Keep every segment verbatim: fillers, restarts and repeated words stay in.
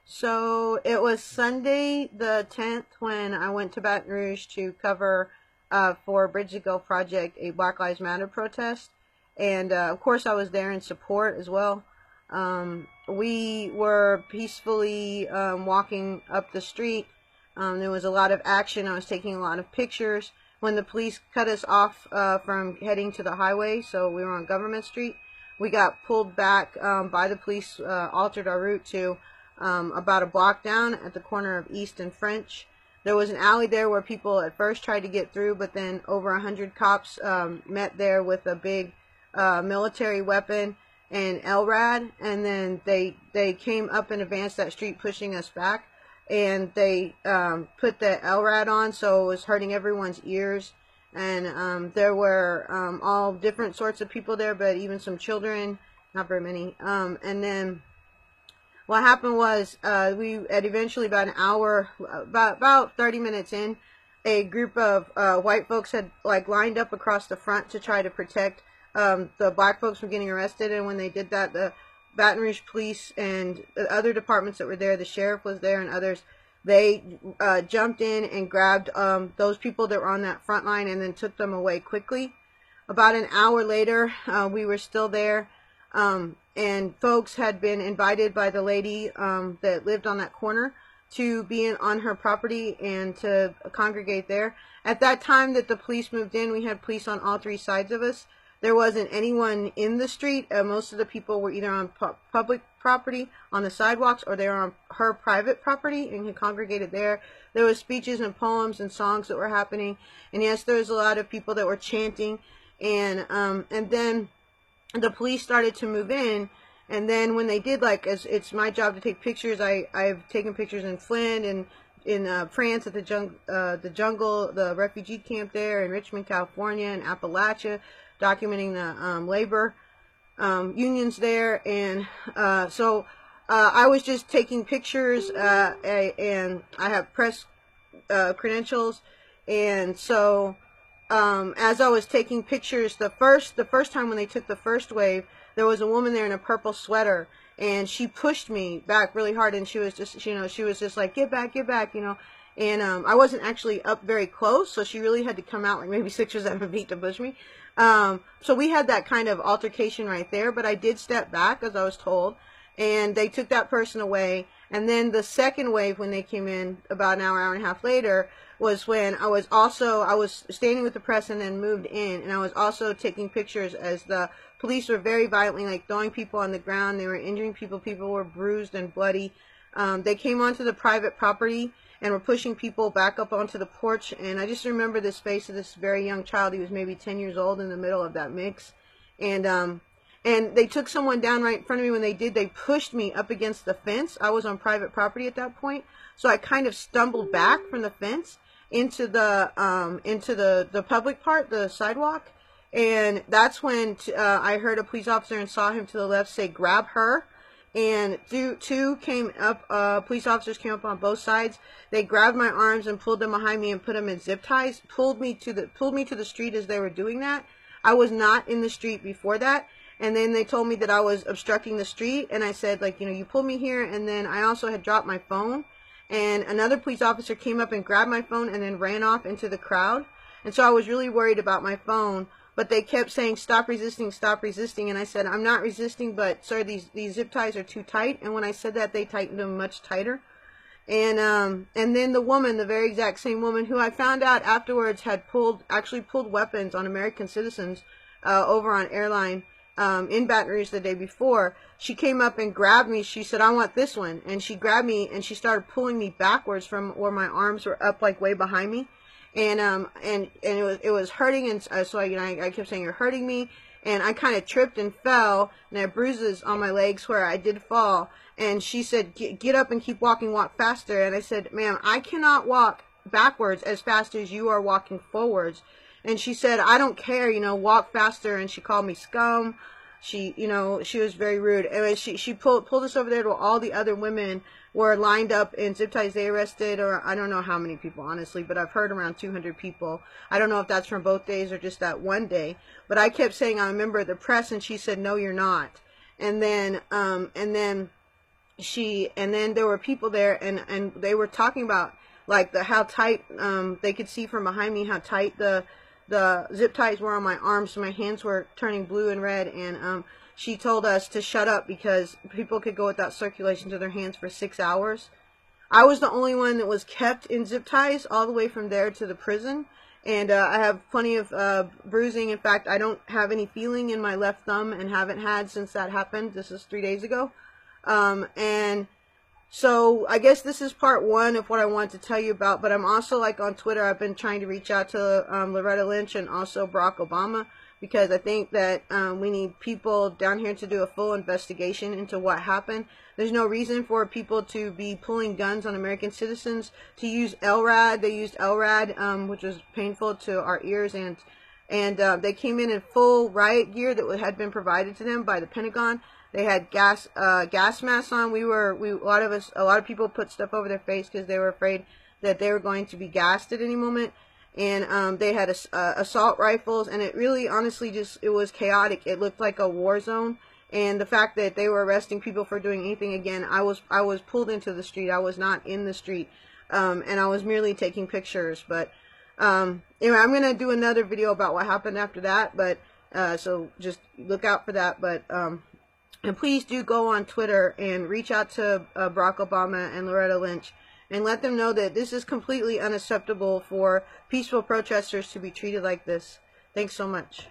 So it was Sunday the tenth when I went to Baton Rouge to cover uh, for Bridge to Go Project, a Black Lives Matter protest. And uh, of course I was there in support as well. Um, we were peacefully um, walking up the street. Um, there was a lot of action. I was taking a lot of pictures when the police cut us off uh, from heading to the highway. So we were on Government Street. We got pulled back um, by the police, uh, altered our route to Um, about a block down at the corner of East and French. There was an alley there where people at first tried to get through, but then over a hundred cops um, met there with a big uh, military weapon and L R A D, and then they they came up and advanced that street, pushing us back, and they um, put the L R A D on, so it was hurting everyone's ears. And um, there were um, all different sorts of people there, but even some children, not very many. Um, and then what happened was, uh, we, at eventually about an hour, about, about thirty minutes in, a group of, uh, white folks had, like, lined up across the front to try to protect, um, the black folks from getting arrested. And when they did that, the Baton Rouge police and the other departments that were there, the sheriff was there and others, they, uh, jumped in and grabbed, um, those people that were on that front line and then took them away quickly. About an hour later, uh, we were still there. Um, and folks had been invited by the lady um, that lived on that corner to be in, on her property and to congregate there. At that time that the police moved in, we had police on all three sides of us. There wasn't anyone in the street. Uh, most of the people were either on pu public property, on the sidewalks, or they were on her private property and had congregated there. There was speeches and poems and songs that were happening. And yes, there was a lot of people that were chanting. And, um, and then the police started to move in, and then when they did, like, as it's my job to take pictures, I I've taken pictures in Flint and in uh, France at the jung uh, the jungle, the refugee camp there in Richmond, California, and Appalachia, documenting the um, labor um, unions there. And uh, so uh, I was just taking pictures, uh, and I have press uh, credentials, and so. Um, as I was taking pictures, the first, the first time when they took the first wave, there was a woman there in a purple sweater, and she pushed me back really hard, and she was just, you know, she was just like, get back, get back, you know, and, um, I wasn't actually up very close, so she really had to come out like maybe six or seven feet to push me. Um, so we had that kind of altercation right there, but I did step back as I was told, and they took that person away. And then the second wave, when they came in about an hour, hour and a half later, was when I was also, I was standing with the press and then moved in, and I was also taking pictures as the police were very violently, like, throwing people on the ground. They were injuring people. People were bruised and bloody. Um, they came onto the private property and were pushing people back up onto the porch. And I just remember this face of this very young child. He was maybe ten years old in the middle of that mix. And, um, and they took someone down right in front of me. When they did, they pushed me up against the fence. I was on private property at that point. So I kind of stumbled back from the fence into the um into the the public part, the sidewalk. And that's when t uh, I heard a police officer and saw him to the left say, grab her. And two, two came up, uh police officers came up on both sides. They grabbed my arms and pulled them behind me and put them in zip ties, pulled me to the pulled me to the street as they were doing that. I was not in the street before that. And then they told me that I was obstructing the street, and I said, like, you know, you pulled me here. And then I also had dropped my phone. And another police officer came up and grabbed my phone and then ran off into the crowd. And so I was really worried about my phone, but they kept saying, stop resisting, stop resisting. And I said, I'm not resisting, but sir, these, these zip ties are too tight. And when I said that, they tightened them much tighter. And, um, and then the woman, the very exact same woman who I found out afterwards had pulled, actually pulled weapons on American citizens, uh, over on Airline, um, in Baton Rouge the day before. She came up and grabbed me. She said, I want this one. And she grabbed me and she started pulling me backwards from where my arms were up, like way behind me. And, um, and, and it was, it was hurting. And uh, so I, you know, I, I kept saying, you're hurting me. And I kind of tripped and fell, and I had bruises on my legs where I did fall. And she said, get up and keep walking, walk faster. And I said, ma'am, I cannot walk backwards as fast as you are walking forwards. And she said, I don't care, you know, walk faster. And she called me scum. She, you know, she was very rude. And she, she pulled, pulled us over there to all the other women were lined up in zip ties. They arrested, or I don't know how many people, honestly, but I've heard around two hundred people. I don't know if that's from both days or just that one day. But I kept saying, I'm a member of the press. And she said, no, you're not. And then, um, and then she, and then there were people there, and and they were talking about like the how tight, um they could see from behind me how tight the the zip ties were on my arms. My hands were turning blue and red, and um she told us to shut up because people could go without circulation to their hands for six hours. I was the only one that was kept in zip ties all the way from there to the prison. And uh, I have plenty of uh, bruising. In fact, I don't have any feeling in my left thumb and haven't had since that happened. This is three days ago. Um, and so I guess this is part one of what I wanted to tell you about. But I'm also, like, on Twitter, I've been trying to reach out to um, Loretta Lynch and also Barack Obama, because I think that um, we need people down here to do a full investigation into what happened. There's no reason for people to be pulling guns on American citizens, to use L RAD. They used L RAD, um, which was painful to our ears, and and uh, they came in in full riot gear that had been provided to them by the Pentagon. They had gas uh, gas masks on. We were we a lot of us a lot of people put stuff over their face because they were afraid that they were going to be gassed at any moment. And um, they had uh, assault rifles, and it really, honestly, just it was chaotic. It looked like a war zone. And the fact that they were arresting people for doing anything, again, I was I was pulled into the street. I was not in the street, um, and I was merely taking pictures. But um, anyway, I'm gonna do another video about what happened after that. But uh, so just look out for that. But um, and please do go on Twitter and reach out to uh, Barack Obama and Loretta Lynch and let them know that this is completely unacceptable for peaceful protesters to be treated like this. Thanks so much.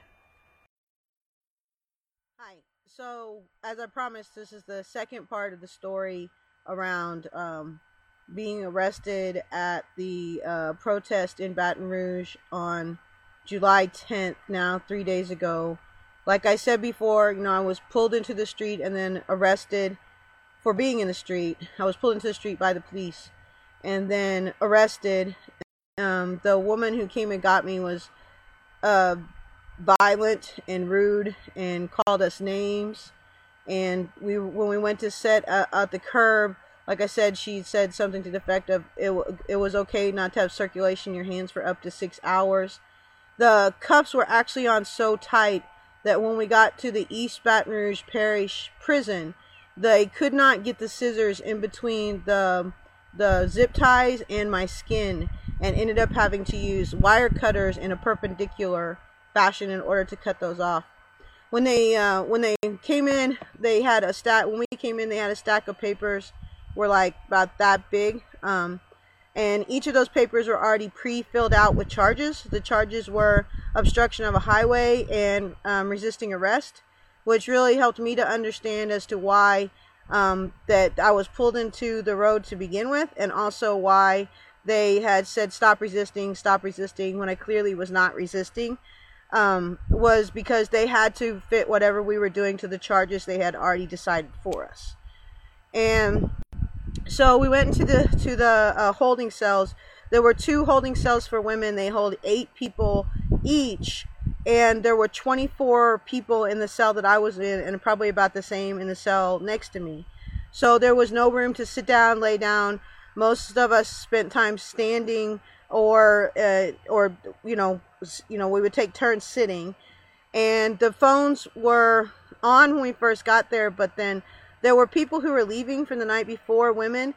Hi. So, as I promised, this is the second part of the story around um, being arrested at the uh, protest in Baton Rouge on July tenth, now three days ago. Like I said before, you know, I was pulled into the street and then arrested for being in the street. I was pulled into the street by the police and then arrested. Um, the woman who came and got me was uh, violent and rude and called us names. And we, when we went to set uh, at the curb, like I said, she said something to the effect of it, it was okay not to have circulation in your hands for up to six hours. The cuffs were actually on so tight that when we got to the East Baton Rouge Parish prison, they could not get the scissors in between the the zip ties and my skin, and ended up having to use wire cutters in a perpendicular fashion in order to cut those off. When they uh, when they came in, they had a stack. When we came in, they had a stack of papers, were like about that big, um, and each of those papers were already pre-filled out with charges. The charges were obstruction of a highway and um, resisting arrest, which really helped me to understand as to why um, that I was pulled into the road to begin with, and also why they had said stop resisting, stop resisting, when I clearly was not resisting, um, was because they had to fit whatever we were doing to the charges they had already decided for us. And so we went into the to the uh, holding cells. There were two holding cells for women. They hold eight people each, and there were twenty-four people in the cell that I was in, and probably about the same in the cell next to me. So there was no room to sit down, lay down. Most of us spent time standing, or uh, or you know, you know, we would take turns sitting. And the phones were on when we first got there, but then there were people who were leaving from the night before, women,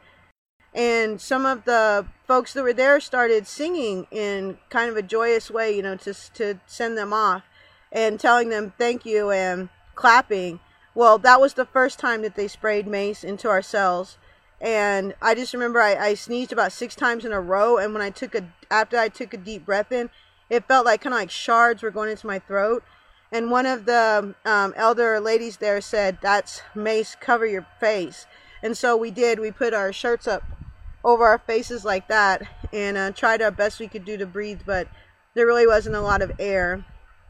and some of the folks that were there started singing in kind of a joyous way, you know, to to send them off, and telling them thank you and clapping. Well, that was the first time that they sprayed mace into our cells. And I just remember I, I sneezed about six times in a row, and when I took a after I took a deep breath in, it felt like kind of like shards were going into my throat. And one of the um, elder ladies there said, "That's mace, cover your face." And so we did. We put our shirts up over our faces like that, and uh, tried our best we could do to breathe, but there really wasn't a lot of air.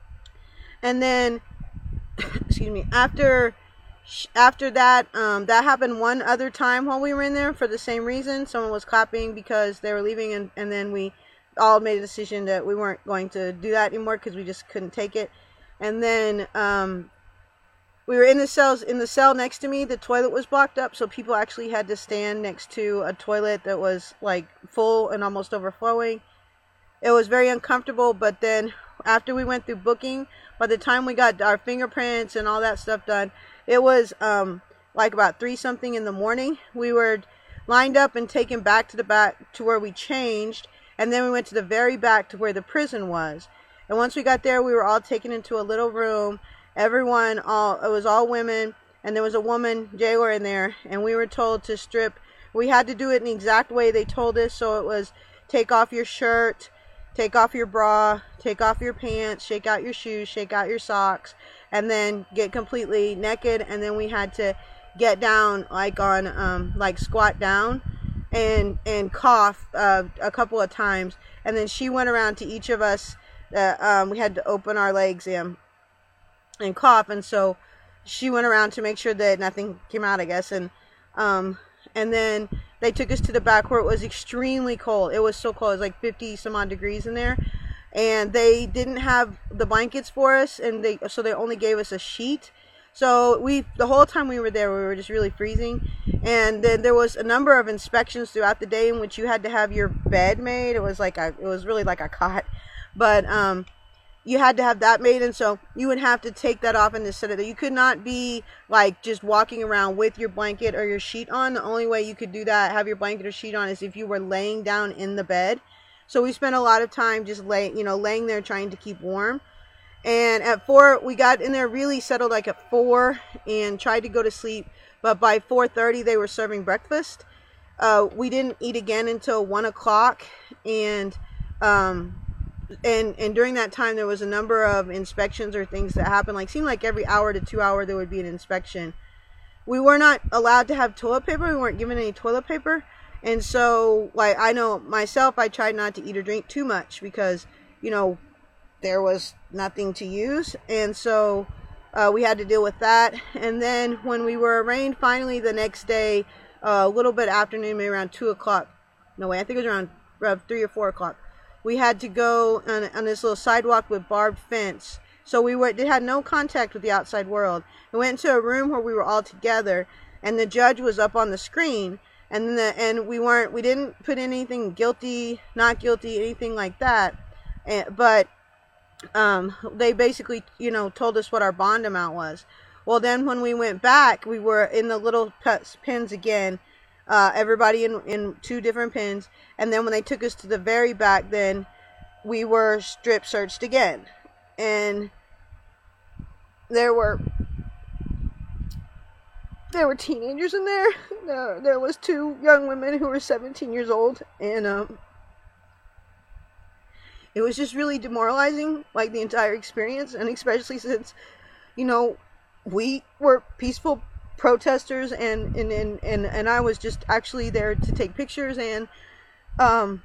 And then, excuse me, after after that, um, that happened one other time while we were in there for the same reason. Someone was clapping because they were leaving, and, and then we all made a decision that we weren't going to do that anymore because we just couldn't take it. And then um, we were in the cells. In the cell next to me, the toilet was blocked up, so people actually had to stand next to a toilet that was like full and almost overflowing. It was very uncomfortable, but then after we went through booking, by the time we got our fingerprints and all that stuff done, it was um, like about three something in the morning. We were lined up and taken back to the back to where we changed, and then we went to the very back to where the prison was. And once we got there, we were all taken into a little room. Everyone, all it was all women, and there was a woman jailer in there, and we were told to strip. We had to do it in the exact way they told us. So it was take off your shirt, take off your bra, take off your pants, shake out your shoes, shake out your socks, and then get completely naked. And then we had to get down, like on um like squat down and and cough uh, a couple of times. And then she went around to each of us. Uh, um, we had to open our legs and and cough, and so she went around to make sure that nothing came out, I guess. And um and then they took us to the back where it was extremely cold. It was so cold. It was like fifty some odd degrees in there, and they didn't have the blankets for us, and they so they only gave us a sheet. So we the whole time we were there, we were just really freezing. And then there was a number of inspections throughout the day in which you had to have your bed made. It was like a it was really like a cot, but um you had to have that made, and so you would have to take that off and set it. You could not be like just walking around with your blanket or your sheet on. The only way you could do that, have your blanket or sheet on, is if you were laying down in the bed. So we spent a lot of time just lay, you know, laying there trying to keep warm. And at four, we got in there really settled like at four and tried to go to sleep. But by four thirty, they were serving breakfast. Uh, we didn't eat again until one o'clock, and um. And and during that time, there was a number of inspections or things that happened. Like, seemed like every hour to two hour there would be an inspection. We were not allowed to have toilet paper. We weren't given any toilet paper. And so, like, I know myself, I tried not to eat or drink too much because, you know, there was nothing to use. And so uh, we had to deal with that. And then when we were arraigned finally the next day, uh, a little bit afternoon, maybe around two o'clock. No way, I think it was around uh, three or four o'clock. We had to go on, on this little sidewalk with barbed fence. So we were, they had no contact with the outside world. We went into a room where we were all together, and the judge was up on the screen. And the, and we weren't, we didn't put anything guilty, not guilty, anything like that. And, but um, they basically, you know, told us what our bond amount was. Well, then when we went back, we were in the little pens again. Uh, everybody in, in two different pens. And then when they took us to the very back, then we were strip searched again. And there were there were teenagers in there. There, there was two young women who were seventeen years old. And um, it was just really demoralizing, like the entire experience. And especially since, you know, we were peaceful protesters, and and, and and and I was just actually there to take pictures, and um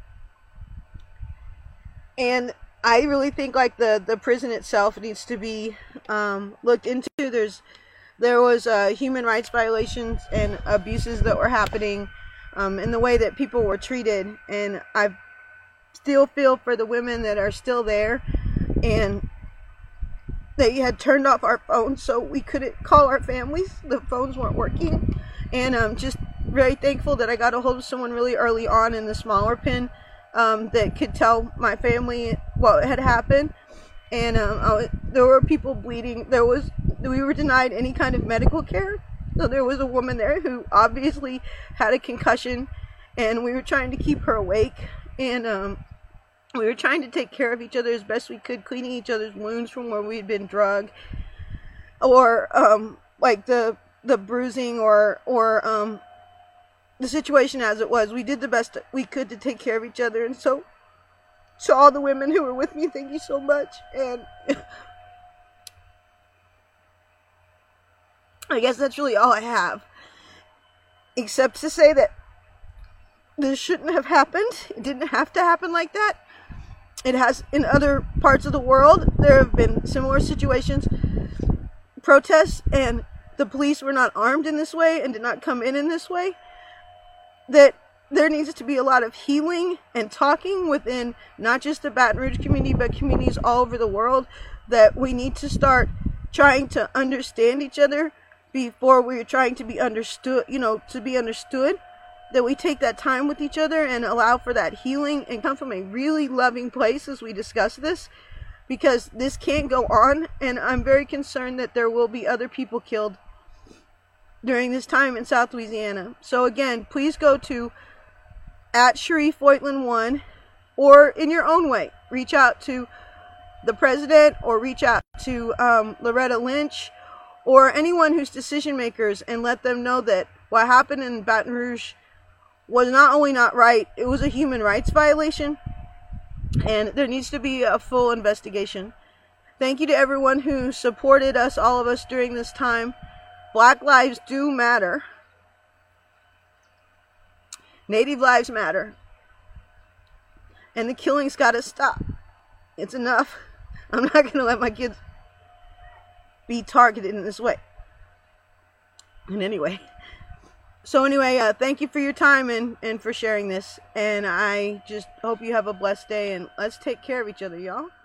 and I really think like the the prison itself needs to be um looked into. There's there was uh human rights violations and abuses that were happening um in the way that people were treated, and I still feel for the women that are still there, and they had turned off our phones so we couldn't call our families. The phones weren't working. And I'm just very thankful that I got a hold of someone really early on in the smaller pen um, that could tell my family what had happened. And um, I, there were people bleeding. There was we were denied any kind of medical care. So there was a woman there who obviously had a concussion, and we were trying to keep her awake. And um, we were trying to take care of each other as best we could, cleaning each other's wounds from where we had been drugged, or um, like the the bruising, or or um, the situation as it was. We did the best we could to take care of each other, and so to all the women who were with me, thank you so much. And I guess that's really all I have, except to say that this shouldn't have happened. It didn't have to happen like that. It has in other parts of the world. There have been similar situations, protests, and the police were not armed in this way and did not come in in this way. That there needs to be a lot of healing and talking within not just the Baton Rouge community, but communities all over the world, that we need to start trying to understand each other before we're trying to be understood, you know, to be understood. That we take that time with each other and allow for that healing and come from a really loving place as we discuss this, because this can't go on. And I'm very concerned that there will be other people killed during this time in South Louisiana. So again, please go to at Sharif Voigtland one, or in your own way, reach out to the president, or reach out to um, Loretta Lynch, or anyone who's decision makers, and let them know that what happened in Baton Rouge was not only not right, it was a human rights violation, and there needs to be a full investigation. Thank you to everyone who supported us, all of us, during this time. Black lives do matter. Native lives matter. And the killing's got to stop. It's enough. I'm not going to let my kids be targeted in this way. And anyway. So anyway, uh, thank you for your time and, and for sharing this. And I just hope you have a blessed day. And let's take care of each other, y'all.